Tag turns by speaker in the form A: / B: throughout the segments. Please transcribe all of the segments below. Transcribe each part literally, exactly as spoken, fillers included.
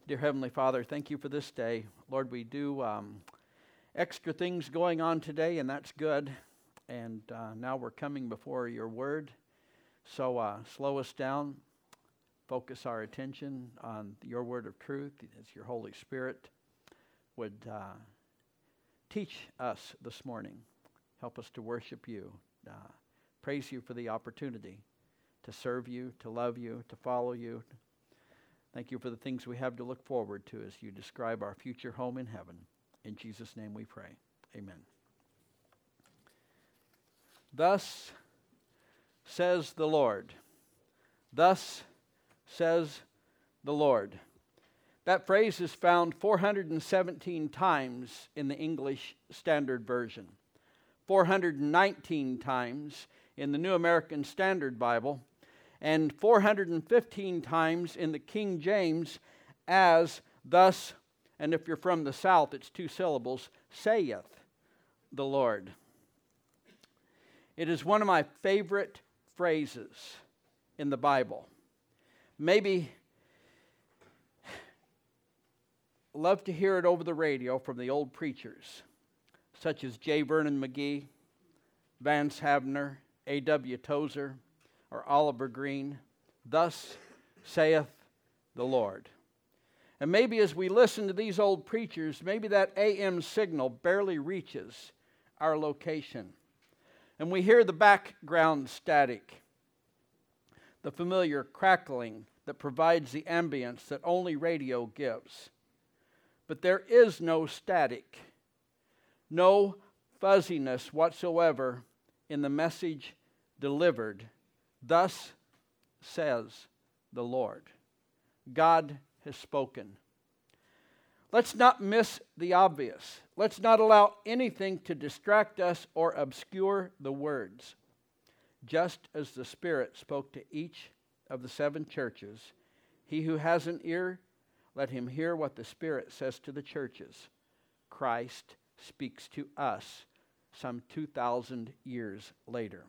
A: Dear Heavenly Father, thank you for this day. Lord, we do um, extra things going on today, and that's good. And uh, now we're coming before your word. So uh, slow us down. Focus our attention on your word of truth as your Holy Spirit would uh, teach us this morning. Help us to worship you. Uh, praise you for the opportunity to serve you, to love you, to follow you. Thank you for the things we have to look forward to as you describe our future home in heaven. In Jesus' name we pray. Amen. Thus says the Lord. Thus says the Lord. That phrase is found four hundred seventeen times in the English Standard Version, four hundred nineteen times in the New American Standard Bible, and four hundred fifteen times in the King James as thus, and if you're from the South, it's two syllables, saith the Lord. It is one of my favorite phrases in the Bible. Maybe love to hear it over the radio from the old preachers, such as J. Vernon McGee, Vance Havner, A W Tozer, or Oliver Green. Thus saith the Lord. And maybe as we listen to these old preachers, maybe that A M signal barely reaches our location. And we hear the background static, the familiar crackling that provides the ambience that only radio gives. But there is no static, no fuzziness whatsoever in the message delivered. Thus says the Lord. God has spoken. Let's not miss the obvious. Let's not allow anything to distract us or obscure the words. Just as the Spirit spoke to each of the seven churches, he who has an ear, let him hear what the Spirit says to the churches. Christ speaks to us some two thousand years later.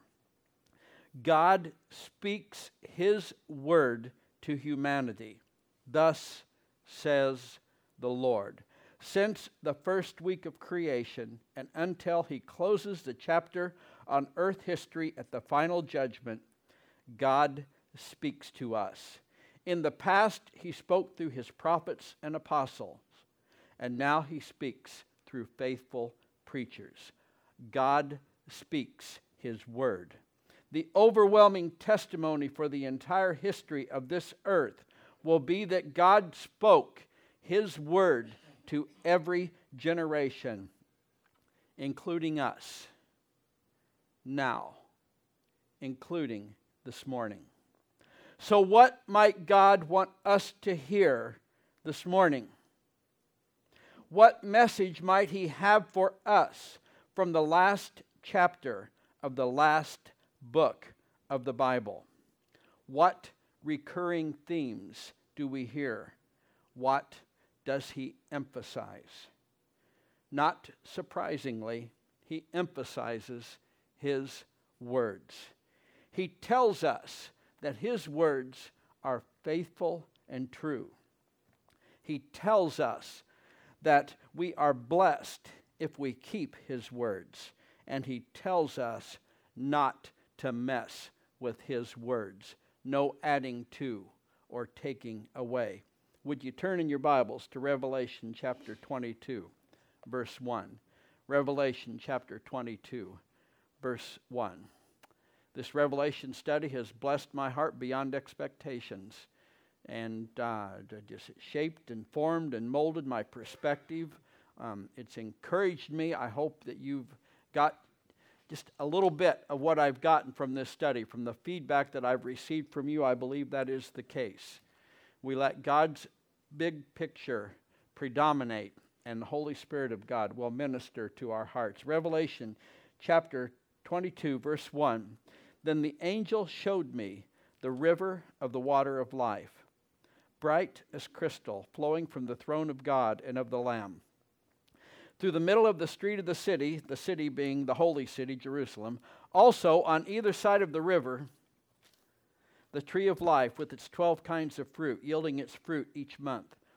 A: God speaks his word to humanity. Thus says the Lord. Since the first week of creation and until he closes the chapter on earth history at the final judgment, God speaks to us. In the past, he spoke through his prophets and apostles, and now he speaks through faithful preachers. God speaks his word. The overwhelming testimony for the entire history of this earth will be that God spoke his word to every generation, including us, now, including this morning. So what might God want us to hear this morning? What message might he have for us from the last chapter of the last book of the Bible? What recurring themes do we hear? What does he emphasize? Not surprisingly, he emphasizes his words. He tells us that his words are faithful and true. He tells us that we are blessed if we keep his words. And he tells us not to mess with his words. No adding to or taking away. Would you turn in your Bibles to Revelation chapter twenty-two, verse one. Revelation chapter twenty-two, verse one. This Revelation study has blessed my heart beyond expectations and uh, just shaped and formed and molded my perspective. Um, it's encouraged me. I hope that you've got just a little bit of what I've gotten from this study, from the feedback that I've received from you. I believe that is the case. We let God's big picture predominate, and the Holy Spirit of God will minister to our hearts. Revelation chapter twenty-two, verse one. Then the angel showed me the river of the water of life, bright as crystal, flowing from the throne of God and of the Lamb. Through the middle of the street of the city, the city being the holy city, Jerusalem, also on either side of the river, the tree of life with its twelve kinds of fruit, yielding its fruit each month.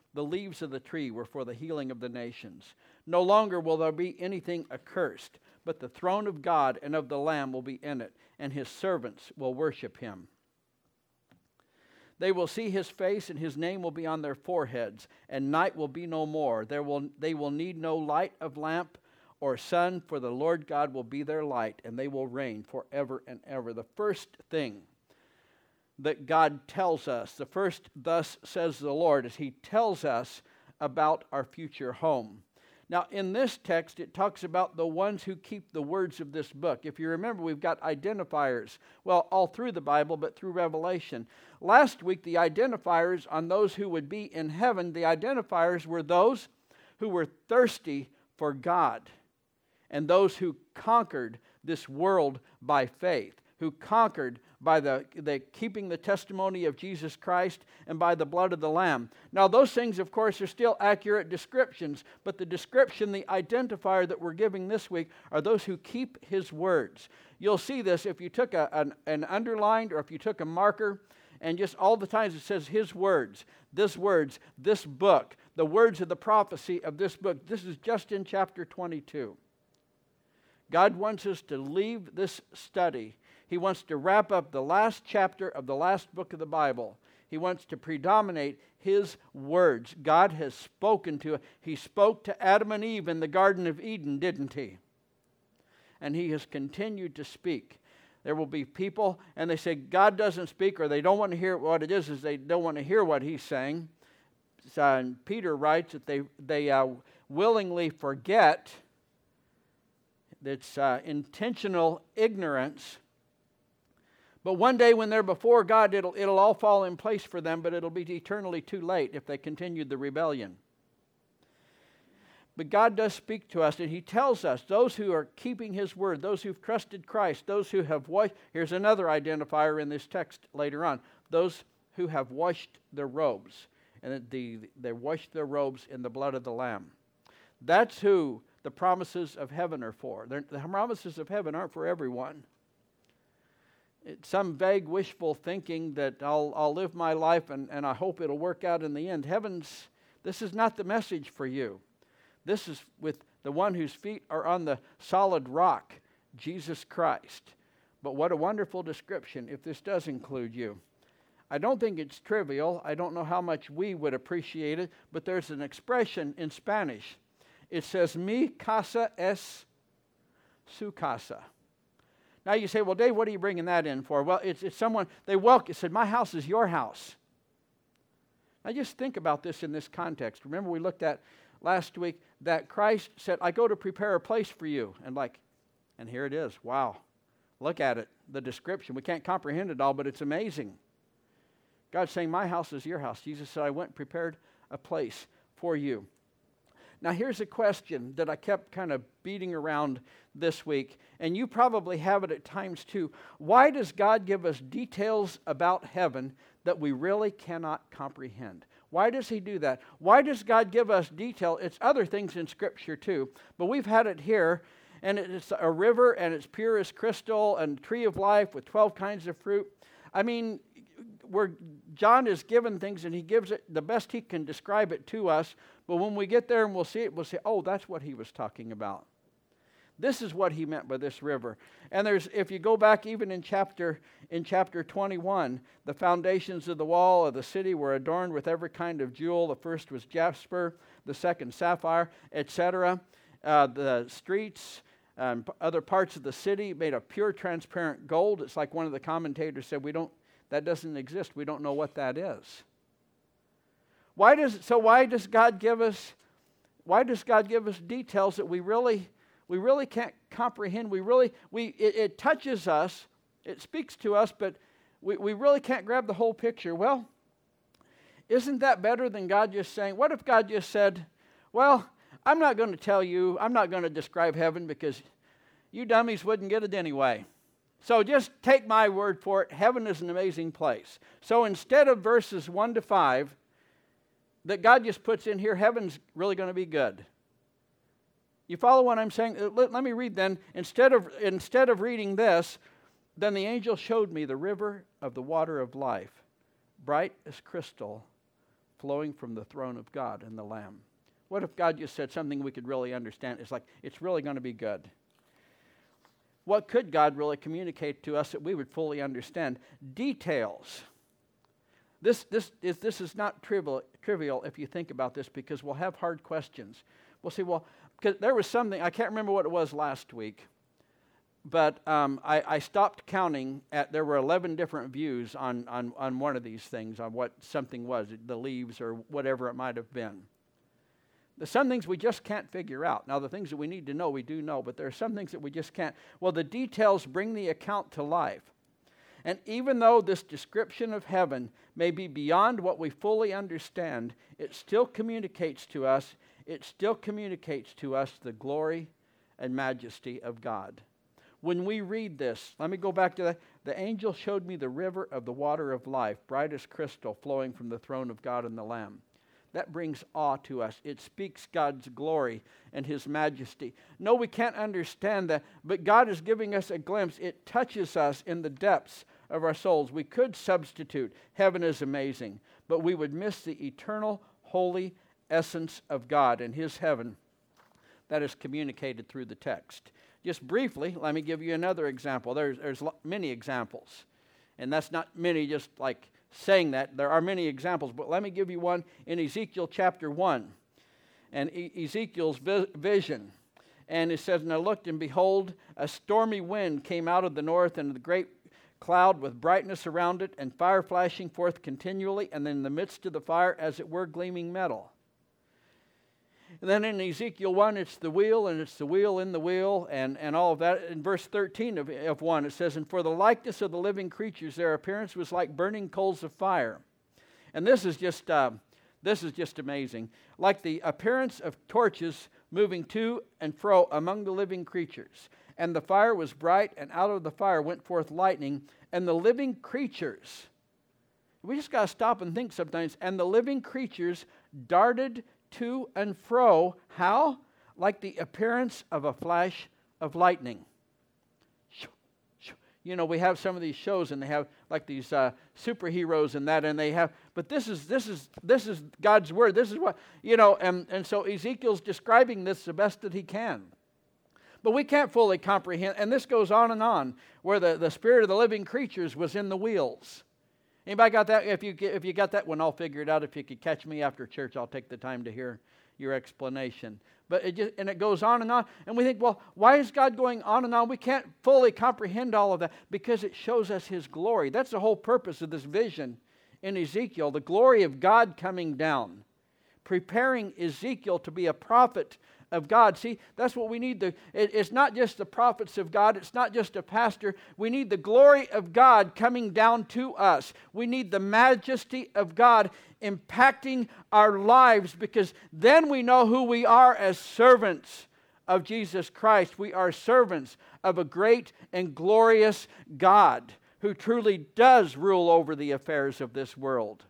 A: The leaves of the tree were for the healing of the nations. No longer will there be anything accursed, but the throne of God and of the Lamb will be in it, and his servants will worship him. They will see his face, and his name will be on their foreheads, and night will be no more. There will, they will need no light of lamp or sun, for the Lord God will be their light, and they will reign forever and ever. The first thing that God tells us, the first thus says the Lord, is he tells us about our future home. Now, in this text, it talks about the ones who keep the words of this book. If you remember, we've got identifiers, well, all through the Bible, but through Revelation. Last week, the identifiers on those who would be in heaven, the identifiers were those who were thirsty for God, and those who conquered this world by faith, who conquered by the, the keeping the testimony of Jesus Christ and by the blood of the Lamb. Now, those things, of course, are still accurate descriptions, but the description, the identifier that we're giving this week, are those who keep his words. You'll see this if you took a, an, an underlined or if you took a marker, and just all the times it says his words, this words, this book, the words of the prophecy of this book. This is just in chapter twenty-two. God wants us to leave this study. He wants to wrap up the last chapter of the last book of the Bible. He wants to predominate his words. God has spoken to us. He spoke to Adam and Eve in the Garden of Eden, didn't he? And he has continued to speak. There will be people, and they say God doesn't speak, or they don't want to hear what it is, is they don't want to hear what he's saying. So, and Peter writes that they, they uh, willingly forget. That's uh, intentional ignorance. But one day when they're before God, it'll, it'll all fall in place for them, but it'll be eternally too late if they continued the rebellion. But God does speak to us, and he tells us, those who are keeping his word, those who've trusted Christ, those who have washed, here's another identifier in this text later on, those who have washed their robes, and the, they washed their robes in the blood of the Lamb. That's who the promises of heaven are for. They're, the promises of heaven aren't for everyone. It's some vague wishful thinking that I'll, I'll live my life and, and I hope it'll work out in the end. Heaven's, this is not the message for you. This is with the one whose feet are on the solid rock, Jesus Christ. But what a wonderful description if this does include you. I don't think it's trivial. I don't know how much we would appreciate it, but there's an expression in Spanish. It says, mi casa es su casa. Now you say, well, Dave, what are you bringing that in for? Well, it's, it's someone, they welcome, it said, my house is your house. Now just think about this in this context. Remember we looked at last week that Christ said, I go to prepare a place for you. And like, and here it is. Wow. Look at it. The description. We can't comprehend it all, but it's amazing. God's saying, my house is your house. Jesus said, I went and prepared a place for you. Now here's a question that I kept kind of beating around this week, and you probably have it at times too. Why does God give us details about heaven that we really cannot comprehend? Why does he do that? Why does God give us detail? It's other things in Scripture too, but we've had it here, and it's a river, and it's pure as crystal, and tree of life with twelve kinds of fruit. I mean, where John is given things, and he gives it the best he can describe it to us, but when we get there and we'll see it, we'll say, oh, that's what he was talking about. This is what he meant by this river. And there's, if you go back even in chapter in chapter twenty-one, the foundations of the wall of the city were adorned with every kind of jewel. The first was jasper, the second sapphire, et cetera. Uh, the streets and other parts of the city made of pure transparent gold. It's like one of the commentators said, we don't, that doesn't exist. We don't know what that is. Why does so why does God give us why does God give us details that we really we really can't comprehend? We really we it, it touches us, it speaks to us, but we, we really can't grab the whole picture. Well, isn't that better than God just saying, what if God just said, well, I'm not going to tell you, I'm not going to describe heaven because you dummies wouldn't get it anyway. So just take my word for it. Heaven is an amazing place. So instead of verses one to five, that God just puts in here, heaven's really going to be good. You follow what I'm saying? Let, let me read then. Instead of, instead of reading this, then the angel showed me the river of the water of life, bright as crystal, flowing from the throne of God and the Lamb. What if God just said something we could really understand? It's like, it's really going to be good. What could God really communicate to us that we would fully understand? Details. This, this, is, this is not trivial, trivial if you think about this, because we'll have hard questions. We'll say, well, because there was something, I can't remember what it was last week, but um, I, I stopped counting at, there were eleven different views on, on, on one of these things, on what something was, the leaves or whatever it might have been. There's some things we just can't figure out. Now, the things that we need to know, we do know, but there are some things that we just can't. Well, the details bring the account to life. And even though this description of heaven may be beyond what we fully understand, it still communicates to us, it still communicates to us the glory and majesty of God. When we read this, let me go back to that. The angel showed me the river of the water of life, bright as crystal, flowing from the throne of God and the Lamb. That brings awe to us. It speaks God's glory and His majesty. No, we can't understand that, but God is giving us a glimpse. It touches us in the depths of our souls. We could substitute, heaven is amazing, but we would miss the eternal, holy essence of God and His heaven that is communicated through the text. Just briefly, let me give you another example. There's, there's many examples, and that's not many just like saying that. There are many examples, but let me give you one in Ezekiel chapter one. And e- Ezekiel's vi- vision. And it says, and I looked, and behold, a stormy wind came out of the north, and the great cloud with brightness around it, and fire flashing forth continually, and in the midst of the fire, as it were, gleaming metal. And then in Ezekiel one, it's the wheel, and it's the wheel in the wheel, and, and all of that. In verse thirteen of, of one, it says, and for the likeness of the living creatures, their appearance was like burning coals of fire. And this is just, uh, this is just amazing. Like the appearance of torches moving to and fro among the living creatures. And the fire was bright, and out of the fire went forth lightning, and the living creatures, we just got to stop and think sometimes, and the living creatures darted to and fro. How? Like the appearance of a flash of lightning. You know, we have some of these shows, and they have like these uh, superheroes and that, and they have. But this is this is this is God's word. This is what you know, and and so Ezekiel's describing this the best that he can. But we can't fully comprehend, and this goes on and on, where the, the spirit of the living creatures was in the wheels. Anybody got that? If you if you got that one all figured out, if you could catch me after church, I'll take the time to hear your explanation. But it just, and it goes on and on, and we think, well, why is God going on and on? We can't fully comprehend all of that because it shows us His glory. That's the whole purpose of this vision in Ezekiel, the glory of God coming down, preparing Ezekiel to be a prophet of God. See, that's what we need. The, it, it's not just the prophets of God. It's not just a pastor. We need the glory of God coming down to us. We need the majesty of God impacting our lives, because then we know who we are as servants of Jesus Christ. We are servants of a great and glorious God who truly does rule over the affairs of this world.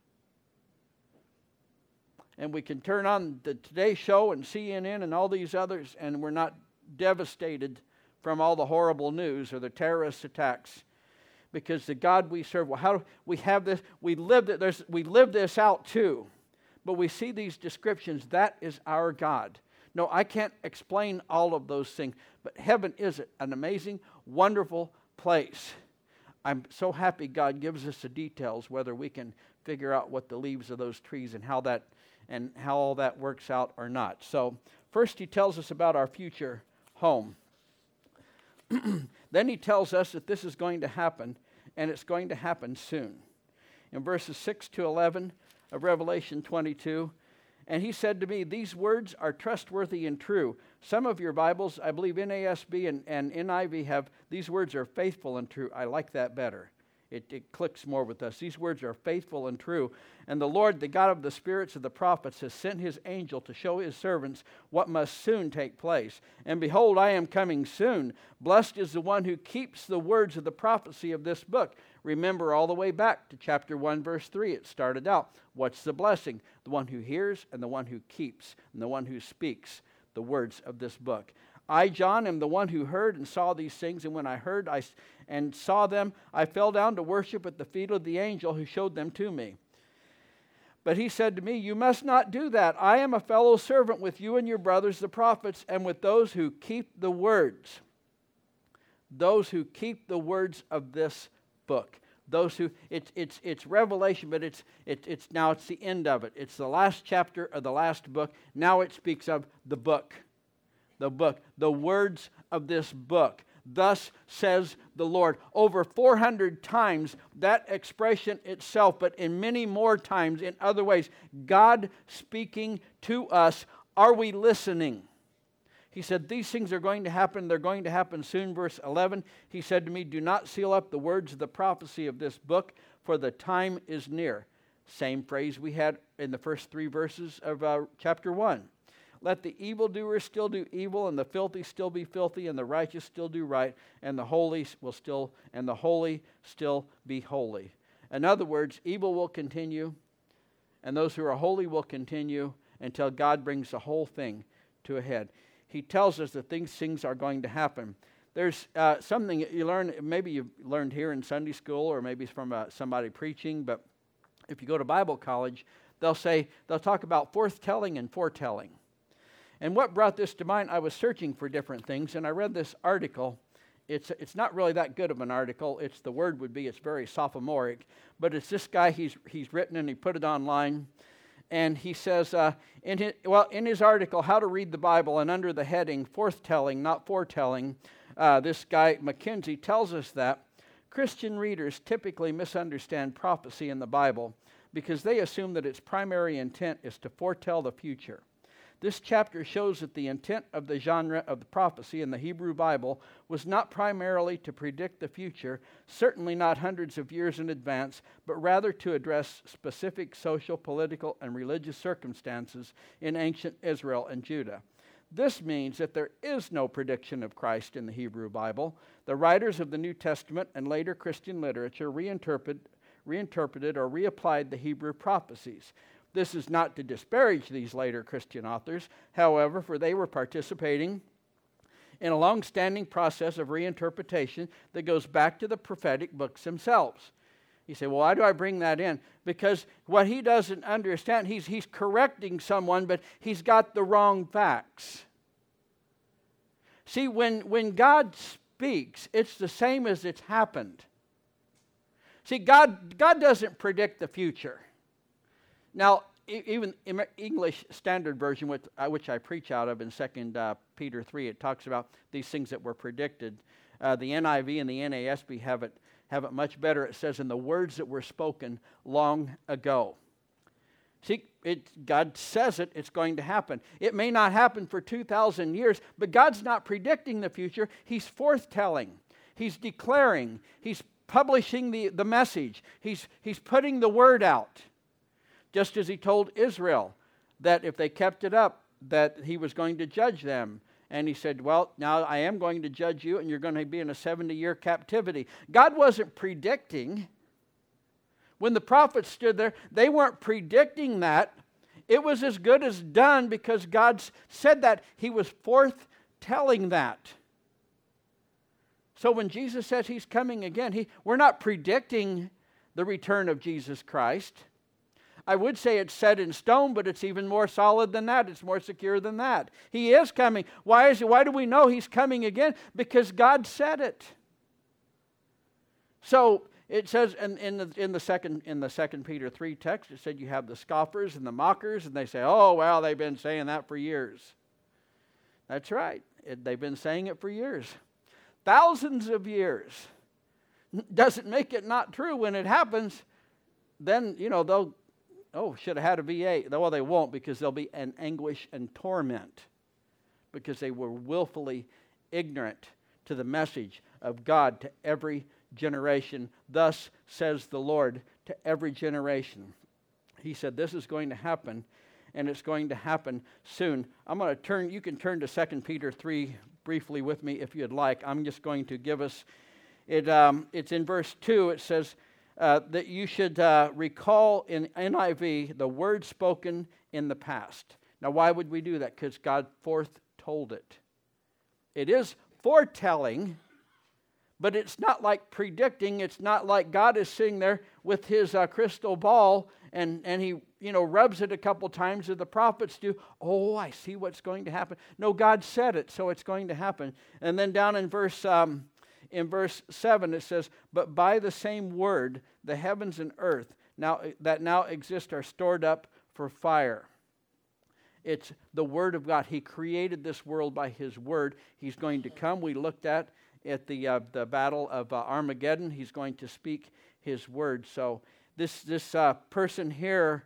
A: And we can turn on the Today Show and C N N and all these others, and we're not devastated from all the horrible news or the terrorist attacks, because the God we serve, well, how do we have this? We live that. There's we live this out too, but we see these descriptions. That is our God. No, I can't explain all of those things, but heaven is an amazing, wonderful place. I'm so happy God gives us the details, whether we can figure out what the leaves of those trees and how that. and how all that works out or not. So first He tells us about our future home. Then He tells us that this is going to happen, and it's going to happen soon. In verses six to eleven of Revelation twenty-two, and He said to me, these words are trustworthy and true. Some of your Bibles, I believe N A S B and, and N I V have, these words are faithful and true. I like that better. It, it clicks more with us. These words are faithful and true. And the Lord, the God of the spirits of the prophets, has sent His angel to show His servants what must soon take place. And behold, I am coming soon. Blessed is the one who keeps the words of the prophecy of this book. Remember all the way back to chapter one, verse three. It started out. What's the blessing? The one who hears and the one who keeps and the one who speaks the words of this book. I, John, am the one who heard and saw these things, and when I heard I, and saw them, I fell down to worship at the feet of the angel who showed them to me. But he said to me, you must not do that. I am a fellow servant with you and your brothers, the prophets, and with those who keep the words. Those who keep the words of this book. Those who, it's it's it's Revelation, but it's it's it's now it's the end of it. It's the last chapter of the last book. Now it speaks of the book. The book. The words of this book. Thus says the Lord. Over four hundred times that expression itself, but in many more times in other ways. God speaking to us. Are we listening? He said, these things are going to happen. They're going to happen soon. Verse eleven, he said to me, do not seal up the words of the prophecy of this book, for the time is near. Same phrase we had in the first three verses of uh, chapter one. Let the evildoers still do evil, and the filthy still be filthy, and the righteous still do right, and the holy will still, and the holy still be holy. In other words, evil will continue, and those who are holy will continue until God brings the whole thing to a head. He tells us that these things are going to happen. There's uh, something you learn, maybe you've learned here in Sunday school, or maybe it's from uh, somebody preaching, but if you go to Bible college, they'll say, they'll talk about forthtelling and foretelling. And what brought this to mind, I was searching for different things, and I read this article. It's it's not really that good of an article. It's the word would be, it's very sophomoric, but it's this guy, he's he's written and he put it online. And he says, uh, in his, well, in his article, How to Read the Bible, and under the heading, Forthtelling, Not Foretelling, uh, this guy, McKinsey, tells us that Christian readers typically misunderstand prophecy in the Bible because they assume that its primary intent is to foretell the future. This chapter shows that the intent of the genre of the prophecy in the Hebrew Bible was not primarily to predict the future, certainly not hundreds of years in advance, but rather to address specific social, political, and religious circumstances in ancient Israel and Judah. This means that there is no prediction of Christ in the Hebrew Bible. The writers of the New Testament and later Christian literature reinterpreted, reinterpreted or reapplied the Hebrew prophecies. This is not to disparage these later Christian authors, however, for they were participating in a long-standing process of reinterpretation that goes back to the prophetic books themselves. You say, well, why do I bring that in? Because what he doesn't understand, he's, he's correcting someone, but he's got the wrong facts. See, when, when God speaks, it's the same as it's happened. See, God, God doesn't predict the future. Now, even in English Standard Version, which, uh, which I preach out of in Second uh, Peter three, it talks about these things that were predicted. Uh, the N I V and the N A S B have it, have it much better. It says, in the words that were spoken long ago. See, it, God says it, it's going to happen. It may not happen for two thousand years, but God's not predicting the future. He's forthtelling. He's declaring. He's publishing the, the message. He's, he's putting the word out. Just as he told Israel that if they kept it up, that he was going to judge them. And he said, well, now I am going to judge you, and you're going to be in a seventy-year captivity. God wasn't predicting. When the prophets stood there, they weren't predicting that. It was as good as done because God said that. He was forthtelling that. So when Jesus says he's coming again, he, we're not predicting the return of Jesus Christ. I would say it's set in stone, but it's even more solid than that. It's more secure than that. He is coming. Why is he, why do we know he's coming again? Because God said it. So it says in, in the in the second in the second Peter three text, it said you have the scoffers and the mockers, and they say, oh well, they've been saying that for years. That's right. It, they've been saying it for years. Thousands of years. Doesn't make it not true. When it happens, then you know they'll Oh, should have had a V A. Well, they won't, because they'll be in anguish and torment because they were willfully ignorant to the message of God to every generation. Thus says the Lord to every generation. He said this is going to happen, and it's going to happen soon. I'm going to turn, you can turn to Second Peter three briefly with me if you'd like. I'm just going to give us, it. Um, it's in verse two. It says, Uh, that you should uh, recall in N I V the word spoken in the past. Now, why would we do that? Because God foretold it. It is foretelling, But it's not like predicting. It's not like God is sitting there with his uh, crystal ball and, and he, you know, rubs it a couple times, as the prophets do. Oh, I see what's going to happen. No, God said it, so it's going to happen. And then down in verse um, in verse seven, it says, "But by the same word, the heavens and earth now that now exist are stored up for fire." It's the Word of God. He created this world by His Word. He's going to come. We looked at at the uh, the battle of uh, Armageddon. He's going to speak His Word. So this this uh, person here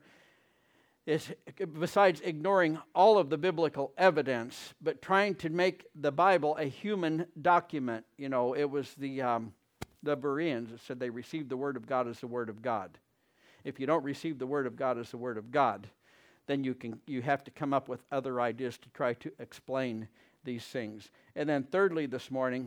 A: is, besides ignoring all of the biblical evidence, but trying to make the Bible a human document. You know, it was the um, the Bereans that said they received the Word of God as the Word of God. If you don't receive the Word of God as the Word of God, then you can you have to come up with other ideas to try to explain these things. And then thirdly, this morning,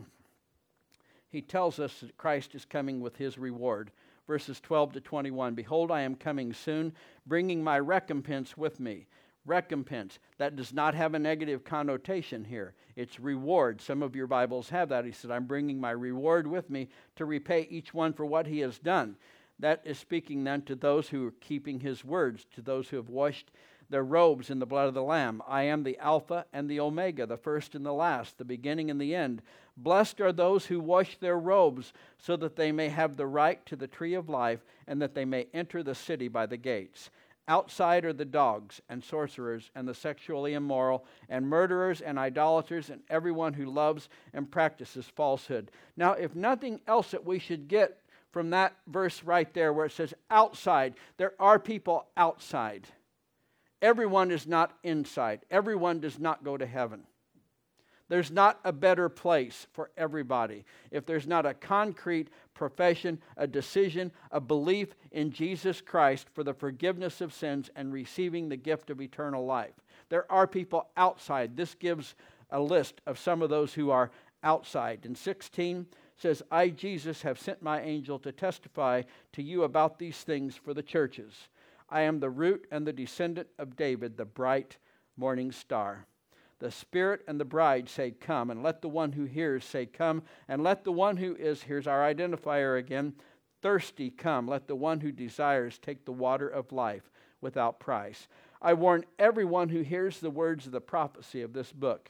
A: he tells us that Christ is coming with his reward. Verses twelve to twenty-one, "Behold, I am coming soon, bringing my recompense with me." Recompense, that does not have a negative connotation here. It's reward. Some of your Bibles have that. He said, "I'm bringing my reward with me to repay each one for what he has done." That is speaking then to those who are keeping his words, to those who have washed their robes in the blood of the Lamb. "I am the Alpha and the Omega, the first and the last, the beginning and the end. Blessed are those who wash their robes, so that they may have the right to the tree of life, and that they may enter the city by the gates. Outside are the dogs and sorcerers and the sexually immoral and murderers and idolaters and everyone who loves and practices falsehood." Now, if nothing else that we should get from that verse right there where it says outside, there are people outside. Everyone is not inside. Everyone does not go to heaven. There's not a better place for everybody. If there's not a concrete profession, a decision, a belief in Jesus Christ for the forgiveness of sins and receiving the gift of eternal life. There are people outside. This gives a list of some of those who are outside. In sixteen says, "I, Jesus, have sent my angel to testify to you about these things for the churches. I am the root and the descendant of David, the bright morning star. The Spirit and the bride say, 'Come,' and let the one who hears say, 'Come,' and let the one who is," here's our identifier again, "thirsty come. Let the one who desires take the water of life without price. I warn everyone who hears the words of the prophecy of this book.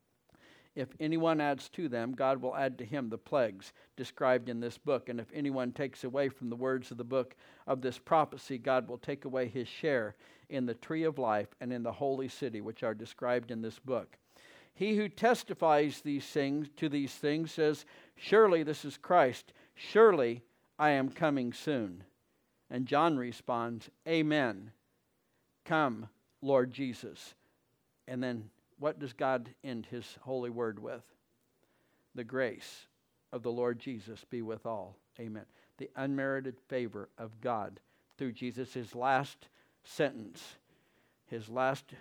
A: If anyone adds to them, God will add to him the plagues described in this book. And if anyone takes away from the words of the book of this prophecy, God will take away his share in the tree of life and in the holy city, which are described in this book. He who testifies these things to these things says, 'Surely this is Christ. Surely I am coming soon.' And John responds, 'Amen. Come, Lord Jesus.'" And then what does God end his holy word with? "The grace of the Lord Jesus be with all." Amen. The unmerited favor of God through Jesus. His last sentence, his last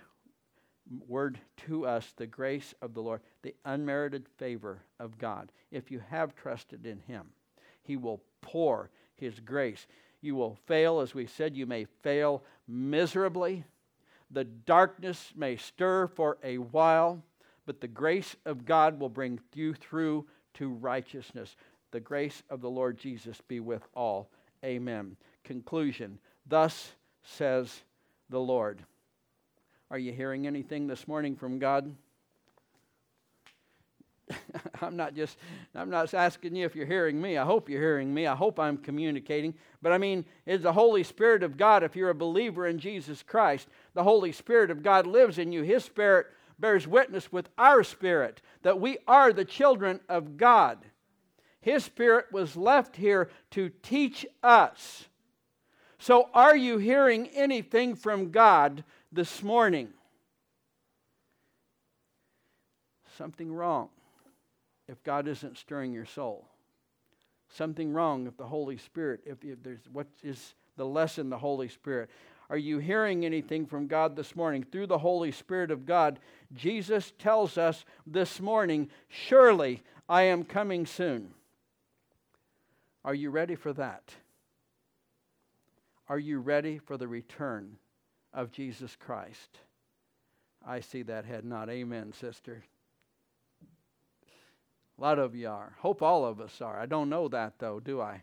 A: word to us, the grace of the Lord, the unmerited favor of God. If you have trusted in him, he will pour his grace. You will fail, as we said, you may fail miserably. The darkness may stir for a while, but the grace of God will bring you through to righteousness. The grace of the Lord Jesus be with all. Amen. Conclusion. Thus says the Lord. Are you hearing anything this morning from God? I'm not just, I'm not asking you if you're hearing me. I hope you're hearing me. I hope I'm communicating. But I mean, it's the Holy Spirit of God. If you're a believer in Jesus Christ, the Holy Spirit of God lives in you. His Spirit bears witness with our spirit that we are the children of God. His Spirit was left here to teach us. So are you hearing anything from God this morning? Something wrong if God isn't stirring your soul. Something wrong if the Holy Spirit, if, if there's, what is the lesson, the Holy Spirit? Are you hearing anything from God this morning? Through the Holy Spirit of God, Jesus tells us this morning, "Surely I am coming soon." Are you ready for that? Are you ready for the return of Jesus Christ? I see that head nod. Amen, sister. A lot of you are. Hope all of us are. I don't know that, though, do I?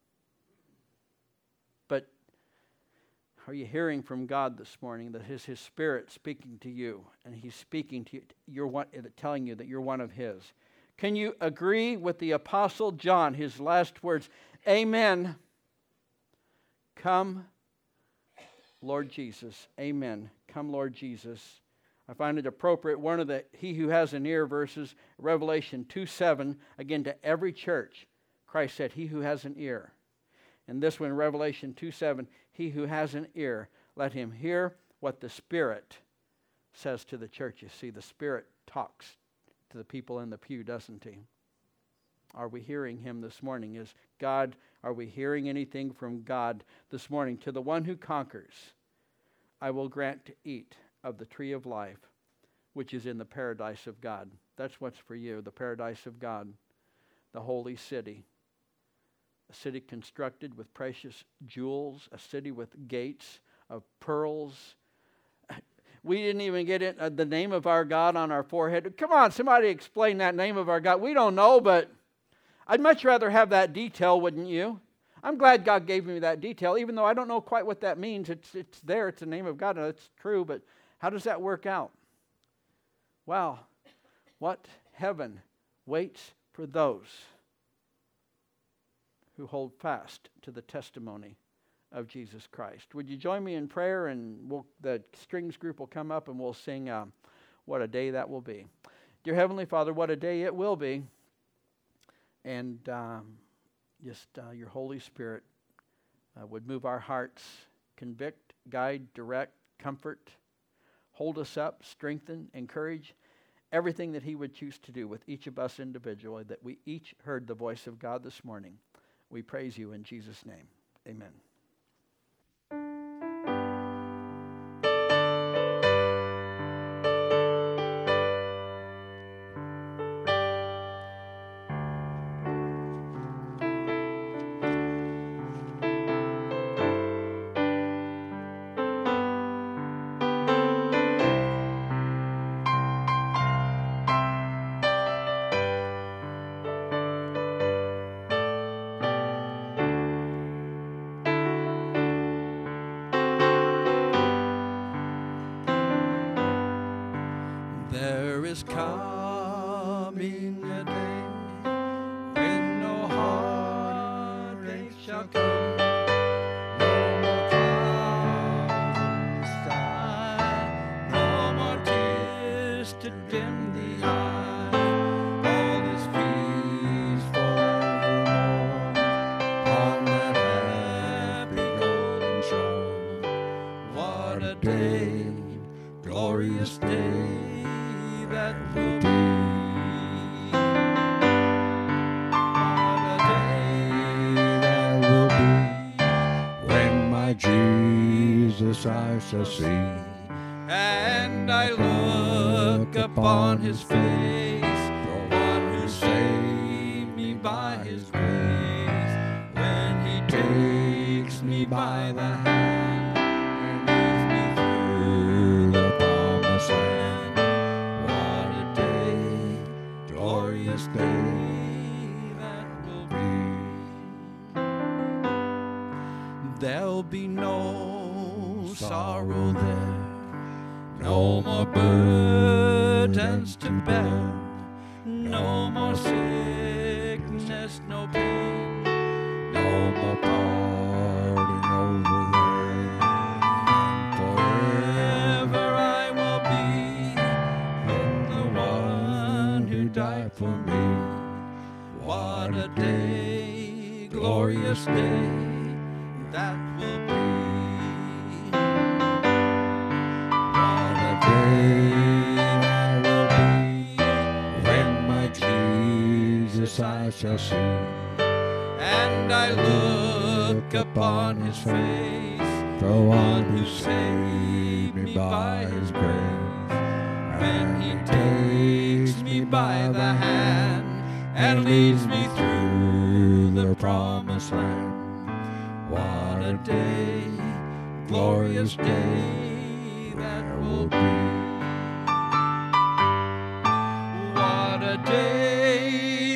A: But are you hearing from God this morning that His His Spirit speaking to you, and He's speaking to you, you're one, telling you that you're one of His? Can you agree with the Apostle John, his last words? Amen. Come, Lord Jesus. Amen. Come, Lord Jesus. I find it appropriate, one of the he who has an ear verses, Revelation two seven, again to every church, Christ said, he who has an ear. And this one, Revelation two seven, he who has an ear, let him hear what the Spirit says to the churches. See, the Spirit talks to the people in the pew, doesn't He? Are we hearing Him this morning? Is God, are we hearing anything from God this morning? To the one who conquers, I will grant to eat of the tree of life, which is in the paradise of God. That's what's for you, the paradise of God, the holy city. A city constructed with precious jewels, a city with gates of pearls. We didn't even get it, uh, the name of our God on our forehead. Come on, somebody explain that name of our God. We don't know, but I'd much rather have that detail, wouldn't you? I'm glad God gave me that detail, even though I don't know quite what that means. It's it's there. It's the name of God, and it's true, but how does that work out? Wow, what heaven waits for those who hold fast to the testimony of Jesus Christ. Would you join me in prayer, and we'll, the strings group will come up and we'll sing uh, What a Day That Will Be. Dear Heavenly Father, what a day it will be. And um, just uh, your Holy Spirit uh, would move our hearts, convict, guide, direct, comfort, hold us up, strengthen, encourage, everything that He would choose to do with each of us individually, that we each heard the voice of God this morning. We praise you in Jesus' name. Amen.
B: There is coming a day when no heartache shall come, no more clouds in the sky, no more tears to dim the eye. All is peace forevermore on that happy golden shore. What a day, glorious day that will be. What a day that will be when my Jesus I shall see, and I look upon His face, the one who saved me by His grace, when He takes me by the hand and leads me through the promised land. Glorious day that will be. There'll be no sorrow there, no more burdens to bear, no more sickness, no pain, no more parting over there. Forever I will be in the one who died for me. What a day, glorious day that will be. What a day that will be when my Jesus I shall see, and I look upon His face, the one who saved me by His grace, when He takes me by the hand and leads me through the promised land. What a day, glorious day that will be. What a day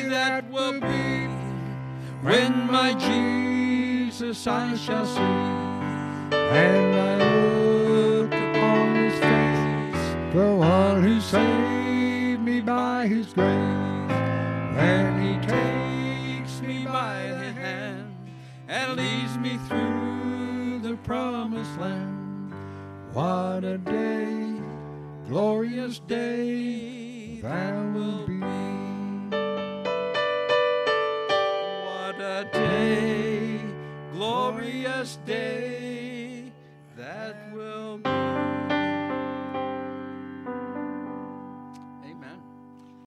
B: Jesus I shall see. And I looked upon his face, the one who saved me by his grace. When he takes me by the hand and leads me through the promised land. What a day, glorious day that will be. What a day, glorious day that will be.